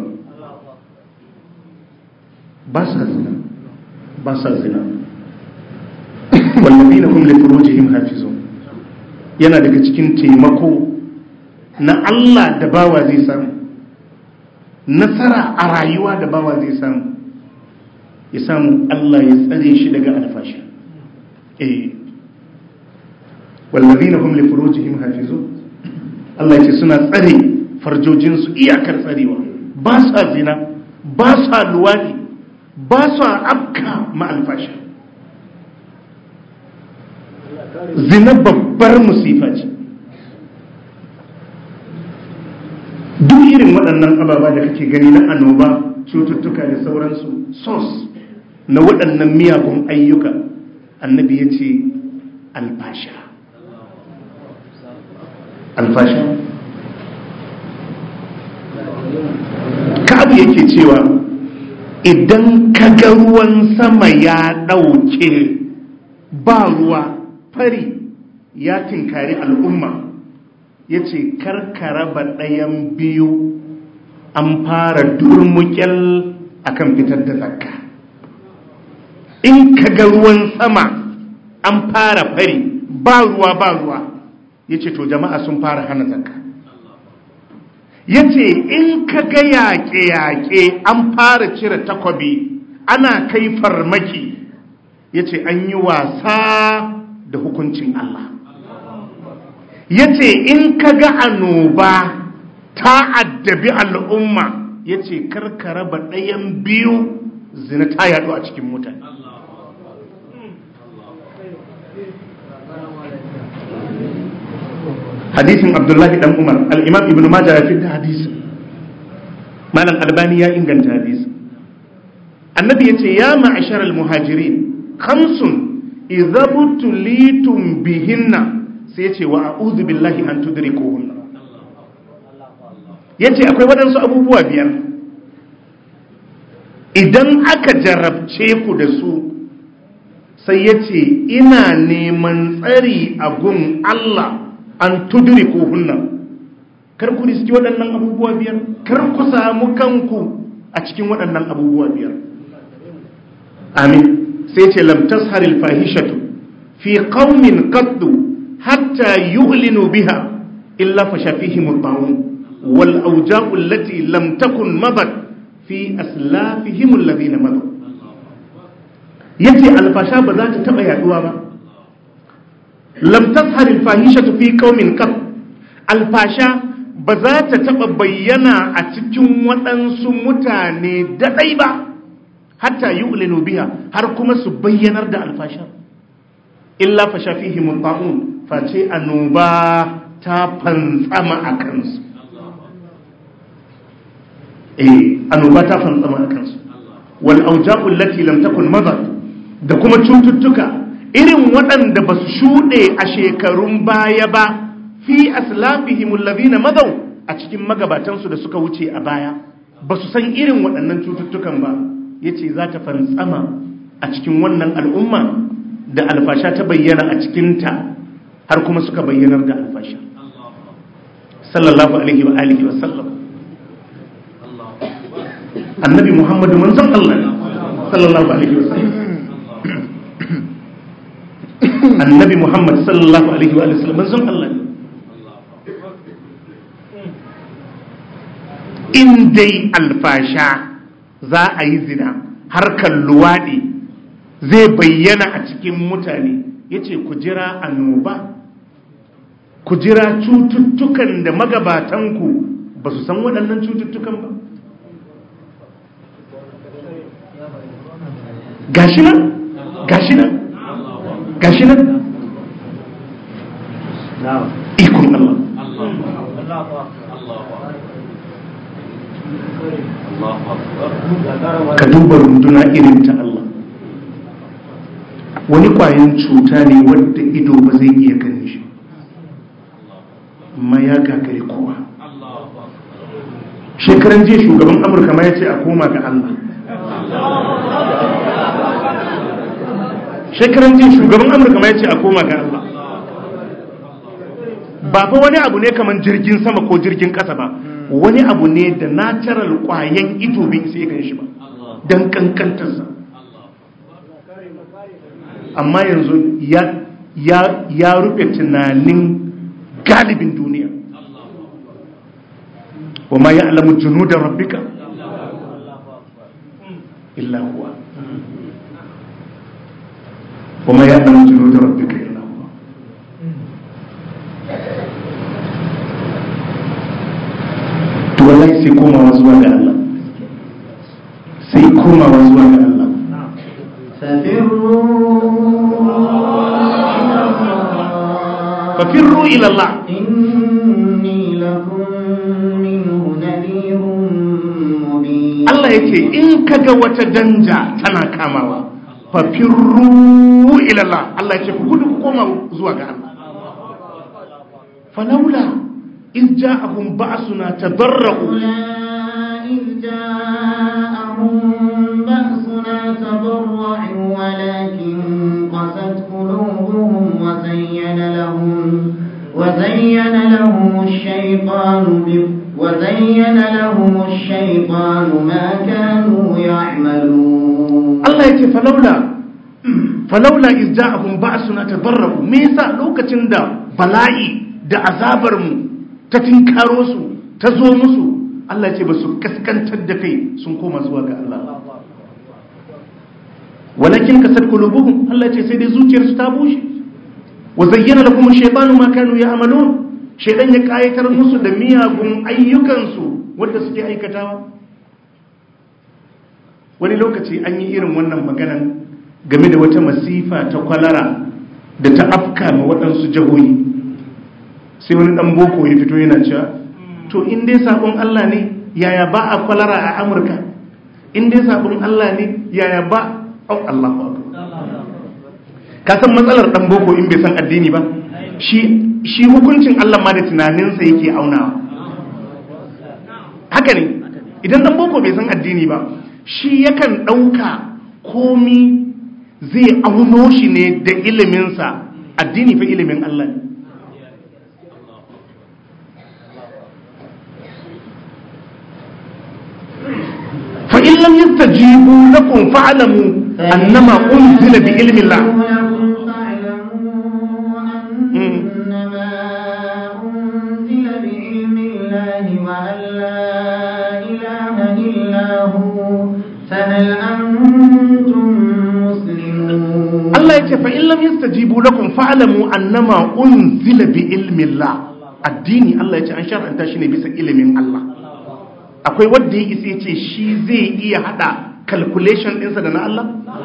S1: ba sa zina ba sa zina wallazina hum li furujihim hafizun. Yana daga cikin taimako na Allah da bawa zai samu, nasara a rayuwa da bawa zai samu, ya samu Allah ya tsare shi daga alfashi. eh wallazina hum li furujihim hafizun, Allah yace suna tsare farjojin su iyakar tsarewa, ba sa zina ba sa luwadi ba sa abka ma alfashi. Zina babbar musifa ce. Duk irin waɗannan ababa da kake gani na annoba, cututtuka da sauransu, sos na waɗannan miyagun ayyuka, annabi yace alfasha alfasha. Ka'ab yake cewa idan kaga ruwan sama ya ɗauke ba ruwa, fari ya tinkari al'umma, ya ce karkara ba ɗayan biyu an fara durmukyal akan fitar da zakka. In ka ga ruwan sama an fara fari ba ruwa ba ruwa, ya ce to jama'a sun fara hana zakka. Ya ce in ka ga yaƙe-yaƙe an fara cire takobi ana kai farmaki, ya ce an yi wasa da hukuncin Allah. Ya ce in ka ga annoba ta addabi al'umma, ya ce karkara ba ɗayan biyu zina ta yaɗu a cikin mutane. Hadisin Abdullahi dan Umar, al-Imam Ibn Majah ya fitta hadisin, Malam Albani ya inganta hadisin. Annabi ya ce ya ma'ashar al-muhajirin khamsun idza butulitum bihinna, sai ya ce wa a'udhu billahi an tudrikuhunna. Ya ce akwai waɗansu abubuwa biyar idan aka jarabce ku da su, sai ya ce ina neman tsari a gun Allah an tudrikuhunna, kar ku riski waɗannan abubuwa biyar, kar ku samu kanku a cikin waɗannan abubuwa biyar. Amin. Sai ce lam tasharil fahishatu fi qaumin qattu hatta yu'linu biha illa fasha fihim at-ta'un wal awja'u allati lam takun madat fi aslafihim alladhina madu. Yace alfasha ba za ta taba yaduwa ba. Lam tasharil fahishatu fi qaumin qat, alfasha ba za ta taba bayyana a cikin waɗansu mutane daɗai ba hatta yu'linu biha, har kuma su bayyanar da alfasha, illa fasha fihim at-ta'un, face annoba ta fantsama a kansu. Eh, annoba ta fantsama a kansu. Wal auja'u allati lam takun madat, da kuma cututtuka irin waɗanda ba su shuɗe a shekarun baya ba, fi aslafihim alladhina madaw, a cikin magabatansu da suka wuce a baya, ba su san irin waɗannan cututtukan ba. Yace za ta fantsama a cikin wannan al'umma da alfasha ta bayyana a cikinta, har kuma suka bayyanar da alfasha. Sallallahu alaihi wa alihi wa sallam. Annabi Muhammadu manzon Allah sallallahu alaihi wa sallam. Annabi Muhammad sallallahu alaihi wa sallam manzon Allah. In dai alfasha za a yi zina, harkar luwaɗi zai bayyana a cikin mutane, ya ce ku jira annoba, ku jira cututtukan da magabatanku ba su san waɗannan cututtukan ba. Gashi nan, gashi nan, gashi nan, ikon Allah. Ka duba runduna irin ta Allah. Wani kwayan cuta ne wadda ido ba zai iya gani shi, amma ya gagari kowa. Shekaran jiya shugaban Amurka ma ya ce a koma ga Allah. Shekaran jiya shugaban Amurka ma ya ce a koma ga Allah. Ba fa wani abu ne kamar jirgin sama ko jirgin ƙasa ba, wani abu ne da natural kwayan ido bai sai gan shi ba don kankantarsa. Amma yanzu ya, ya, ya rufe tunanin galibin duniya. Wa ma ya'lamu junuda rabbika illa huwa, wa ma ya'lamu junuda rabbika illa huwa. To wallahi sai komawa zuwa ga Allah, sai komawa zuwa ga Allah. Fafirru ila Allah,
S3: inni lakum minhu nadhirun mubin.
S1: Allah yake in kaga wata danja tana kamawa, fafirru ila Allah, Allah yake ku gudu ku koma zuwa ga Allah. Falaula iz ja'ahum ba'suna tadarra'u,
S3: إذ جاءهم بأسنا تضرعوا ولكن قست قلوبهم وزين لهم وزين لهم الشيطان وزين لهم الشيطان ما كانوا يعملون
S2: الله يتي فلولا فلولا إذ جاءهم بأسنا تضرعوا ميسا لوكacin da bala'i da azabar mu ta tinkaro su ta zo musu Allah ce ba su kaskantar da kai sun koma zuwa ga Allah walakin kasat qulubuhum Allah ce sai dai zuciyarsu ta bushe wa zayyana lakum ash-shaytanu ma kanu ya'malun shaytan ya kayatar musu da miyagun ayyukan su wanda suke aikatawa. Wani lokaci an yi irin wannan maganan game da wata masifa ta kwalara da ta afka ma waɗansu jahohi, sai wani ɗan boko ya fito yana cewa to in dai sabon Allah ne yaya ba a kwalara a Amurka, in dai sabon Allah ne yaya ba oh Allah ba ka san matsalar ɗan boko in bai san addini ba shi shi hukuncin Allah ma da tunaninsa yake aunawa. Haka ne, idan ɗan boko bai san addini ba shi yakan ɗauka komi zai auno shi ne da iliminsa. Addini fa ilimin Allah ne. fa in lam yastajibu lakum fa'lamu annama unzila bi ilmi Allah Allah ya ce fa in lam yastajibu lakum fa'lamu annama unzila bi ilmi Allah. Addini Allah ya ce an shar'anta shi ne bisa ilimin Allah. Akwai wanda ya isa ya ce shi zai iya hada calculation ɗinsa da na Allah?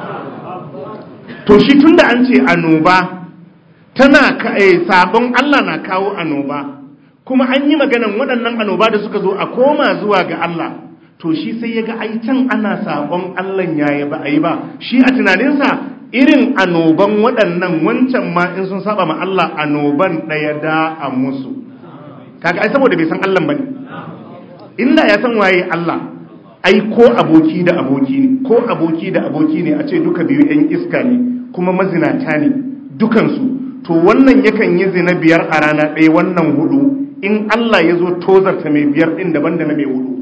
S2: To shi tunda an ce annoba tana eh, sabon Allah na kawo annoba, kuma an yi maganan waɗannan annoba da suka zo a koma zuwa ga Allah, to shi sai ya ga aitan ana sabon Allah yaya ba a yi ba. Shi a tunaninsa irin annoban waɗannan wancan ma in sun saba ma Allah annoban ɗaya da a musu. Kaga ai saboda bai san Allah bane. Inda ya san waye Allah, ai ko aboki da aboki ne, ko aboki da aboki ne a ce duka biyu ɗan iska ne kuma mazinata ne dukansu, to wannan yakan yi zina biyar a rana ɗaya, wannan hudu, in Allah ya zo tozarta mai biyar ɗin daban da na mai hudu.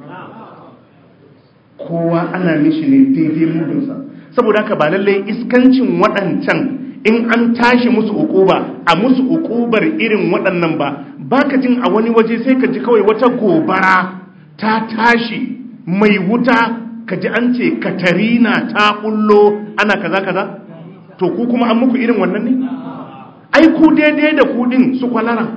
S2: Kowa ana mishi ne daidai mudunsa. Saboda haka ba lallai iskancin waɗancan in an tashi musu ukuba a musu ukubar irin waɗannan ba. Baka jin a wani waje sai ka ji kawai wata gobara ta tashi mai wuta, ka ji an ce Katarina ta bullo ana kaza kaza. To ku kuma an muku irin wannan ne? Ai ku daidai da ku din su kwalara.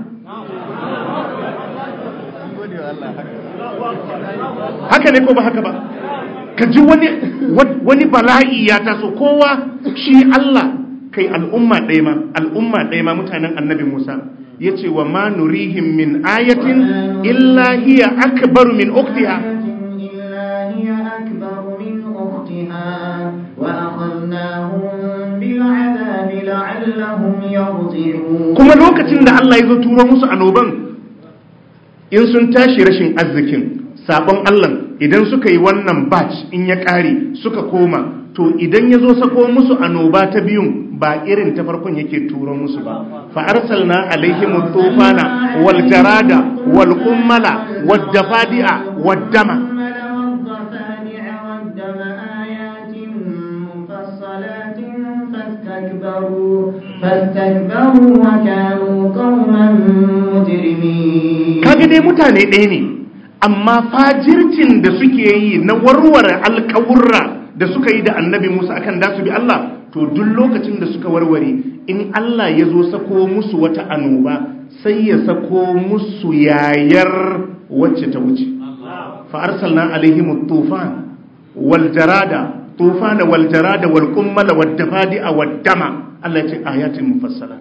S2: Haka ne ko ba haka ba? Ka ji wani wani bala'i ya taso, kowa shi Allah kai al'umma ɗaya ma al'umma ɗaya ma mutanen annabi Musa yace wa ma nurihim min ayatin illa hiya akbaru min ukhtiha illa hiya akbaru min ukhtiha wa akhadnahum bil adabi la'allahum yarji'un. Kuma lokacin da Allah ya zo turo musu annoban, in sun tashi rashin arzikin sabon Allah, idan suka yi wannan batch in ya ƙare suka koma, to idan ya zo sako musu annoba ta biyun ba irin ta farkon yake turo musu ba. Fa arsalna alaihim tufana wal jarada wal kummala wad dafadi'a wad dama fastakbaru wa kanu qauman mujrimin. Kaga dai mutane ɗaya ne, amma fajircin da suke yi na warware alƙawurra da suka yi da annabi Musa akan da su bi Allah, to duk lokacin da suka warware, in Allah ya zo sako musu wata annoba sai ya sako musu yayar wacce ta wuce. Fa arsalna alaihim tufan wal jarada tufana wal jarada wal qummala wad dafadi'a wad dama. Allah ya ce ayatin mufassala.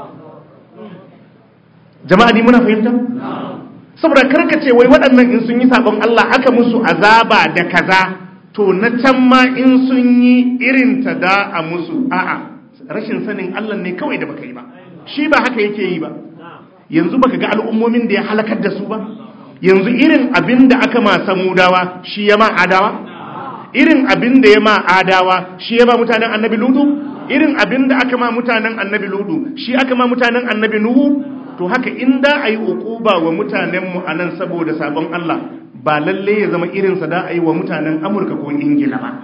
S2: Jama'a ni muna fahimta? Saboda karkace wai waɗannan in sun yi sabon Allah aka musu azaba da kaza, to na can ma in sun yi irin ta da a musu. A'a, rashin sanin Allah ne kawai da baka yi ba. Shi ba haka yake yi ba. Yanzu baka ga al'ummomin da ya halakar da su ba? Yanzu irin abin da aka ma Samudawa shi ya ma Adawa? Irin abin da ya ma Adawa shi ya ma mutanen Annabi Lutu? Irin abin da aka ma mutanen Annabi Lutu shi aka ma mutanen Annabi Nuhu?
S1: to haka inda ayi ukuba wa mutanen mu anan saboda sabon Allah ba lalle ya zama irin sa da ayi wa mutanen Amurka ko Ingila ba.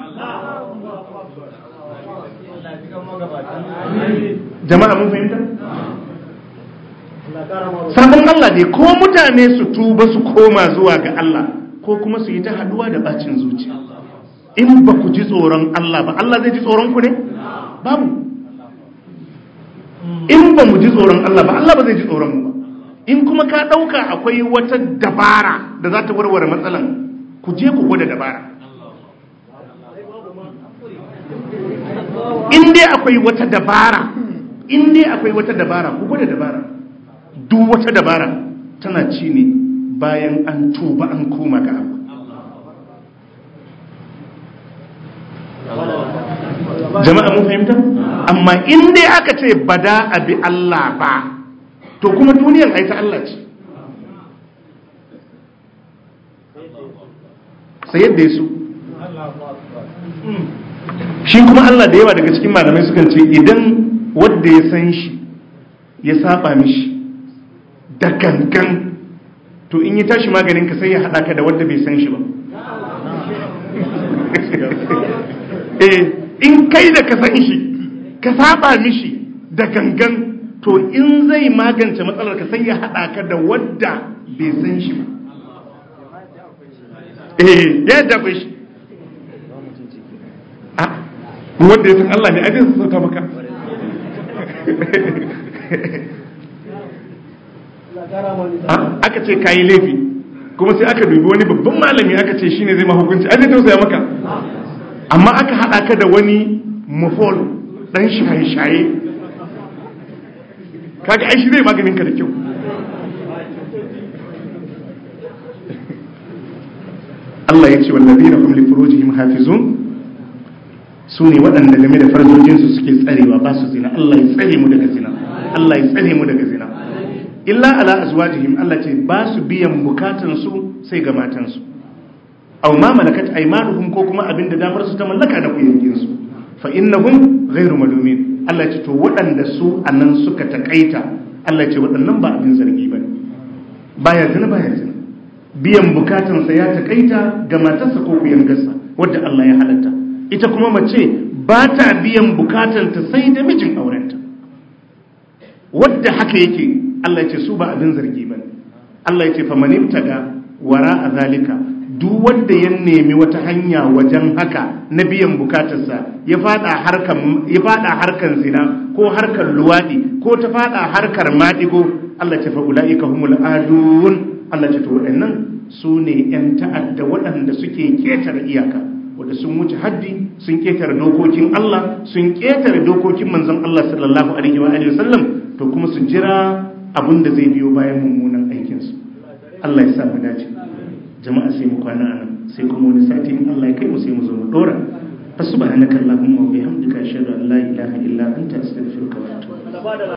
S1: Jama'a mun fahimta? Sabon Allah ne ko mutane su tuba su koma zuwa ga Allah ko kuma su yi ta haduwa da bacin zuciya. In ba ku ji tsoron Allah ba, Allah zai ji tsoron ku ne? Babu. In ba mu ji tsoron Allah ba, Allah ba zai ji tsoron mu ba. In kuma ka ɗauka akwai wata dabara da za ta warware matsalan, ku je ku gwada dabara. In dai akwai wata dabara, in dai akwai wata dabara, ku gwada dabara. Duk wata dabara tana ci ne bayan an tuba an koma ga Allah. Jama'a mun fahimta? Amma in dai aka ce bada abi Allah ba, to kuma duniyar ai ta Allah ce. Sai yadda ya so. Shi kuma Allah da yawa daga cikin malamai sukan ce idan wanda ya san shi ya saba mishi da gangan, to in yi tashi maganin ka sai ya haɗa ka da wanda bai san shi ba. Eh, in kai da ka san shi ka saba mishi da gangan, to in zai magance matsalar ka sai ya haɗa ka da wanda bai san shi ba. Eh, ya dafa shi. Ah, wanda ya san Allah ne ajin su sauta maka. Aka ce kayi laifi kuma sai aka dubi wani babban malami aka ce shine zai mahukunci, an zai tausaya maka. Amma aka haɗa ka da wani mafol ɗan shaye-shaye, kaga ai shi zai maganin ka da kyau. Allah ya ce wallazina hum li furujihim hafizun, su ne waɗanda game da farjojinsu suke tsarewa ba su zina. Allah ya tsare mu daga zina, Allah ya tsare mu daga zina. Illa ala azwajihim, Allah ce ba su biyan bukatansu sai ga matansu, aw ma malakat aymanuhum, ko kuma abinda damar su ta mallaka da kuyankin su, fa innahum ghairu malumin. Allah ce to waɗanda su anan suka takaita, Allah ce waɗannan ba abin zargi bane. Baya zina baya zina, biyan bukatansa ya takaita ga matarsa ko kuyangarsa wadda Allah ya halatta. Ita kuma mace ba ta biyan bukatanta sai da mijin aurenta, wadda haka yake. Allah ya ce su ba abin zargi bane. Allah ya ce fa man ibtaga wara zalika, duk wanda ya nemi wata hanya wajen haka na biyan bukatarsa, ya fada harkan ya fada harkan zina ko harkan luwadi ko ta fada harkar madigo, Allah ya ce fa ulaika humul adun. Allah ya ce to waɗannan su ne yan ta'adda waɗanda suke ketare iyaka, wanda sun wuce haddi, sun ketare dokokin Allah, sun ketare dokokin manzon Allah sallallahu alaihi wa alihi wasallam, to kuma su jira abinda zai biyo bayan mummunan aikinsu. Allah ya sa mu dace. Jama'a sai mu kwana anan, sai kuma wani sati in Allah ya kai mu sai mu zo mu dora. Subhanakallahumma wa bihamdika ashhadu an la ilaha illa anta astaghfiruka wa atubu ilaik.